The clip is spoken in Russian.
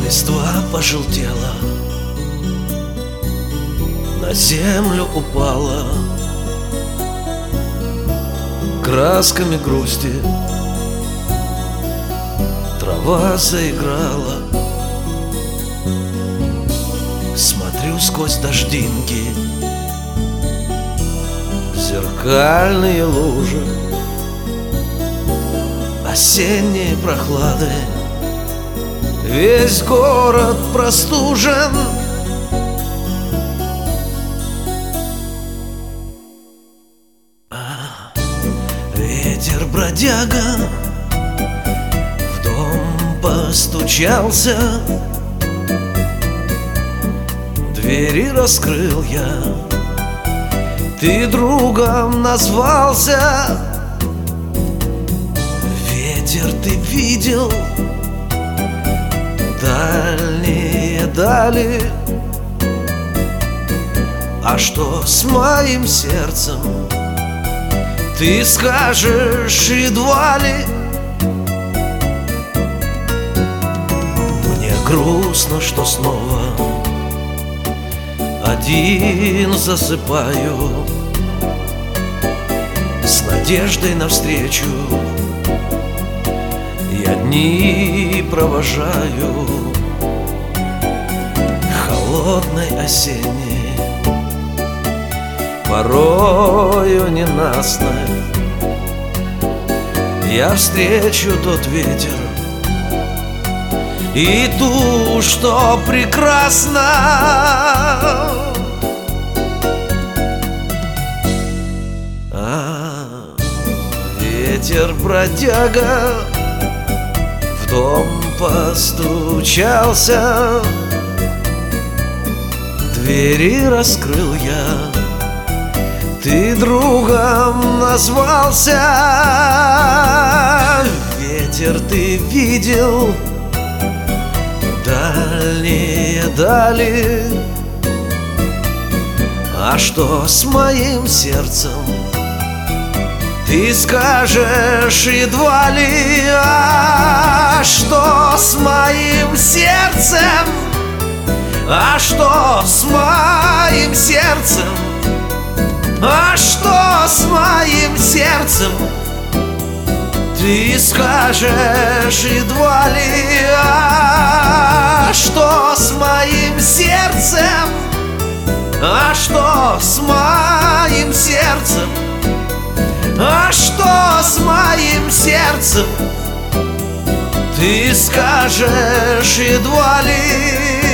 Листва пожелтела, на землю упала, красками грусти трава заиграла. Смотрю сквозь дождинки в зеркальные лужи, осенние прохлады, весь город простужен. Ветер бродяга в дом постучался, двери раскрыл я, ты другом назвался. Ветер, ты видел дальние дали, а что с моим сердцем, ты скажешь едва ли. Мне грустно, что снова один засыпаю, с надеждой навстречу я дни провожаю, холодной осенней, порою ненастной. Я встречу тот ветер и ту, что прекрасна. Ветер бродяга в дом постучался, двери раскрыл я, ты другом назвался. Ветер, ты видел дальние дали, а что с моим сердцем, ты скажешь едва ли. А что с моим сердцем? А что с моим сердцем? А что с моим сердцем? Ты скажешь едва ли. А что с моим сердцем? А что с моим сердцем? А что с моим сердцем? Ты скажешь едва ли.